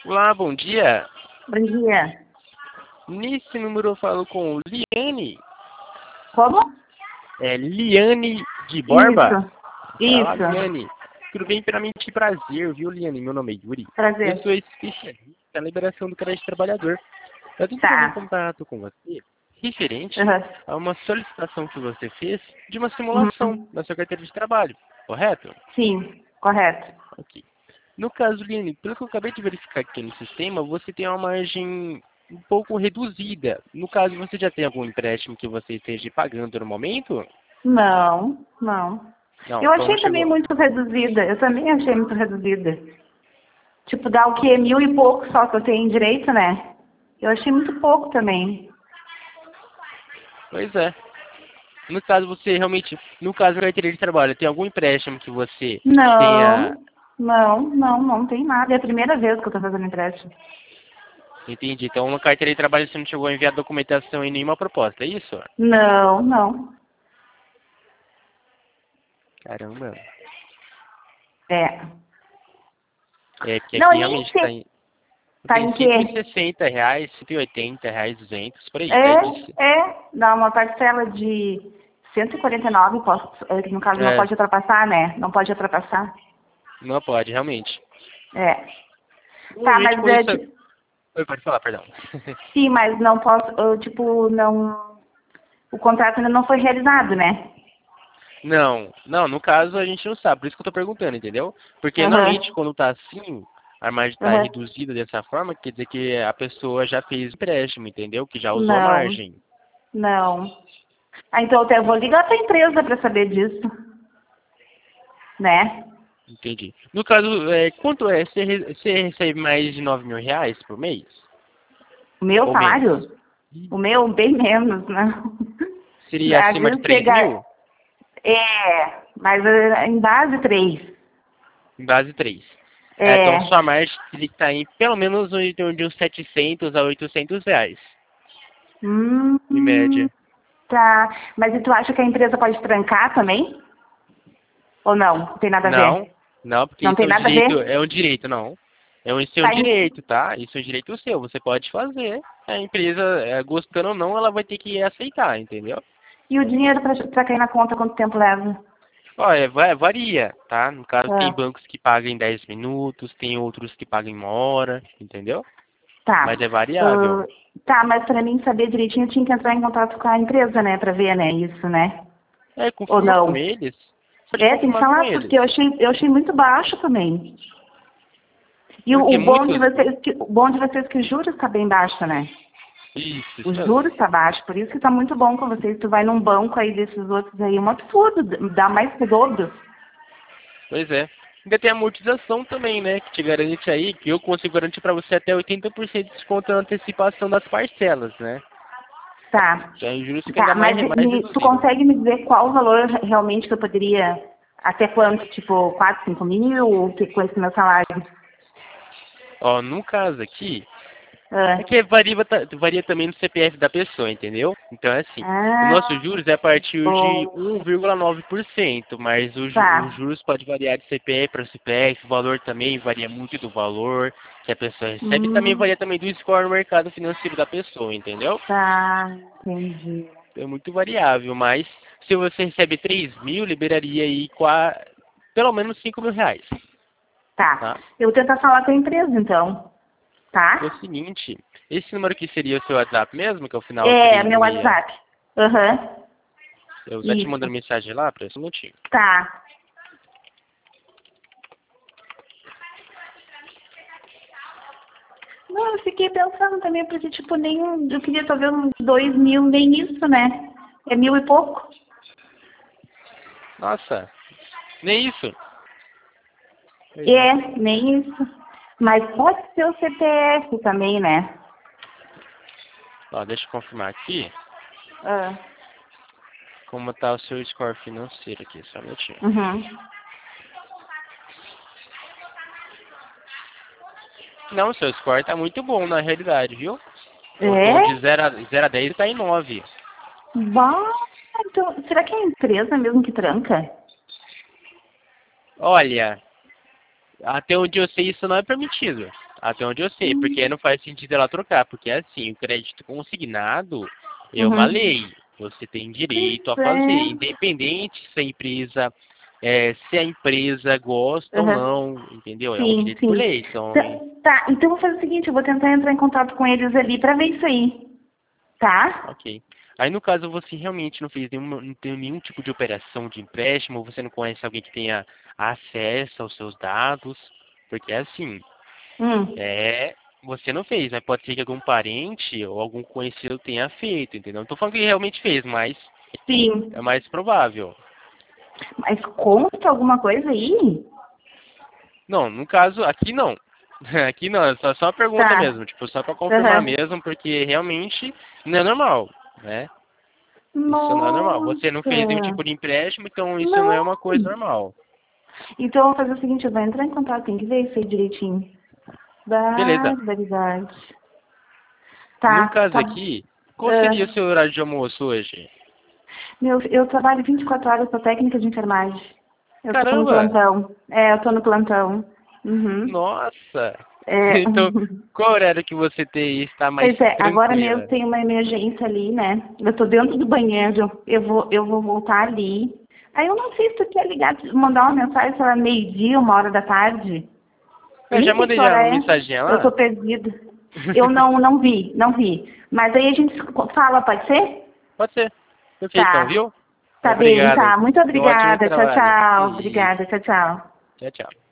Olá, bom dia. Bom dia. Nesse número eu falo com Liane. Como? É Liane de Borba? Olá, Isso. Liane. Tudo bem? Primeiramente, prazer, viu, Liane? Meu nome é Yuri. Eu Prazer. sou especialista na liberação do crédito trabalhador. Eu tenho entrando em Tá. contato com você referente Uhum. a uma solicitação que você fez de uma simulação Uhum. da sua carteira de trabalho, correto? Sim, correto. Ok. No caso, Liane, pelo que eu acabei de verificar aqui no sistema, você tem uma margem um pouco reduzida. No caso, você já tem algum empréstimo que você esteja pagando no momento? Não, não. Não, Eu então não achei também chegou. muito reduzida. Eu também achei muito reduzida. Tipo, dá o quê? 1.000 e pouco só que eu tenho direito, né? Eu achei muito pouco também. Pois é. No caso, você realmente, no caso da carteira de trabalho, tem algum empréstimo que você tenha, Não, não tem nada. É a primeira vez que eu tô fazendo empréstimo. entendi. Então, na carteira de trabalho você não chegou a enviar documentação e nenhuma proposta, é isso? Não, não. Caramba. É. É que Não, aqui eu nem realmente está sei. em, Tá tem em quê? R$ 160, R$ 180, 200, por aí, tá? Dá uma parcela de 149, no caso não É, pode ultrapassar, né? Não pode ultrapassar. não pode, realmente. É. Tá, Normalmente mas quando isso... Oi, pode falar, perdão. sim, mas não posso, tipo, não, o contrato ainda não foi realizado, né? Não, não, no caso a gente não sabe, por isso que eu tô perguntando, entendeu? Porque normalmente Aham, quando tá assim, a margem está aham. reduzida dessa forma, quer dizer que a pessoa já fez empréstimo, entendeu? Que já usou a Não, margem. não. Ah, então eu vou ligar pra empresa pra saber disso, né? Entendi. No caso, quanto é? Você recebe mais de R$ 9.000 por mês? O meu Ou menos? salário? O meu, bem menos, né? Seria Às acima de vezes 3.000? mas em base 3. Em base 3. Então É. sua margem teria que estar em pelo menos em torno de uns R$ 700 a R$ 800, em Hum, média. tá. Mas e tu acha que a empresa pode trancar também? Ou não? Não tem nada a ver? Não, não, porque Não isso tem nada a ver? é um direito, não. Isso é um Tá em... direito, tá? Isso é um direito seu, você pode fazer. A empresa, gostando ou não, ela vai ter que aceitar, entendeu? E o dinheiro pra cair na conta, quanto tempo leva? Olha, varia, tá? No caso, tem Ah, bancos que pagam em 10 minutos, tem outros que pagam em 1 hora, entendeu? Mas tá. é variável. Ah, tá, mas pra mim saber direitinho, eu tinha que entrar em contato com a empresa, né? Pra ver, né? Isso, né? Ou Confirma com não? eles. Pode É, tem que confirmar com falar, eles. porque eu achei muito baixo também. E Porque o bom de muitos... vocês, o bom de vocês é que o juros está bem baixo, né? Isso Os mesmo. juros tá baixo, por isso que tá muito bom com vocês. Tu vai num banco aí desses outros aí, é um absurdo, dá mais que o dobro. Pois é. Ainda tem a amortização também, né? Que te garante aí, que eu consigo garantir para você até 80% de desconto na antecipação das parcelas, né? Tá, Já em juros fica ainda tá, mas mais tu reduzido. consegue me dizer qual o valor realmente que eu poderia, até quanto, tipo, 4, 5 mil, ou que com esse meu salário? Ó, no caso aqui, é Ah, que varia também no CPF da pessoa, entendeu? Então é assim, o nosso ah, juros é a partir de bom, 1,9%, mas os tá. juros pode variar de CPF para CPF, o valor também varia muito do valor que a pessoa recebe, e também Hum, varia também do score no mercado financeiro da pessoa, entendeu? tá, entendi. É muito variável, mas se você recebe 3.000, liberaria aí pelo menos R$ 5.000, Tá, tá? eu vou tentar falar com a empresa então, É o tá? seguinte, esse número aqui seria o seu WhatsApp mesmo, que é o final É, meu 366. WhatsApp. Aham, Eu já te isso. mandando mensagem lá, para esse minutinho. Tá. Não, eu fiquei pensando também, porque, tipo, nem, eu queria talvez uns 2.000, nem isso, né? É 1.000 e pouco. Nossa, nem isso. Pois é. É, nem isso. Mas pode ser o CPF também, né? Ó, deixa eu confirmar aqui Ah, como tá o seu score financeiro aqui, só um minutinho. uhum. Não, o seu score tá muito bom na realidade, viu? Então de É? 0 a 10 tá em 9. Bah, então, será que é a empresa mesmo que tranca? Olha, até onde eu sei isso não é permitido. Até onde eu sei, porque não faz sentido ela trocar, porque assim, o crédito consignado é uma Uhum. lei. Você tem direito a Pois fazer, é. independente se a empresa gosta ou Uhum. não, entendeu? É um Sim, direito por sim. lei. Então, Tá, então eu vou fazer o seguinte, eu vou tentar entrar em contato com eles ali pra ver isso aí, tá? ok. Aí no caso você realmente não tem nenhum tipo de operação de empréstimo, você não conhece alguém que tenha acesso aos seus dados, porque assim, Hum, você não fez, mas pode ser que algum parente ou algum conhecido tenha feito, entendeu? Não tô falando que ele realmente fez, mas é sim. mais provável. Mas consta alguma coisa aí? Não, no caso, aqui não. Aqui não, é só uma pergunta Tá. mesmo, tipo, só para confirmar Aham. mesmo, porque realmente não é normal, né? Isso não é normal. Você não fez nenhum Nossa. tipo de empréstimo, então isso não é Não. uma coisa normal. Então eu vou fazer o seguinte, eu vou entrar em contato, tem que ver isso aí direitinho. Beleza. Barbaridade. No Tá, caso tá. aqui, qual seria o Ah, seu horário de almoço hoje? eu trabalho 24 horas com técnica de enfermagem. Eu tô no Caramba! plantão. É, eu tô no plantão. Uhum. Nossa! É. Então, qual horário que você está mais Pois é, agora mesmo tranquila? tem uma emergência ali, né? Eu tô dentro do banheiro, eu vou voltar ali. Aí eu não sei se tu quer ligar, mandar uma mensagem, sei lá, meio-dia, 1 hora da tarde. Eu Eu já nem sei mandei que já hora uma é. mensagem Eu tô lá. perdida. Eu não vi. Mas aí a gente fala, pode ser? Pode ser. Perfeito, então, Tá. viu? Tá bem, Obrigado. tá. Muito Tenha um ótimo obrigada. Tchau, trabalho. Que tchau. isso. Obrigada. Tchau, tchau. Tchau, tchau.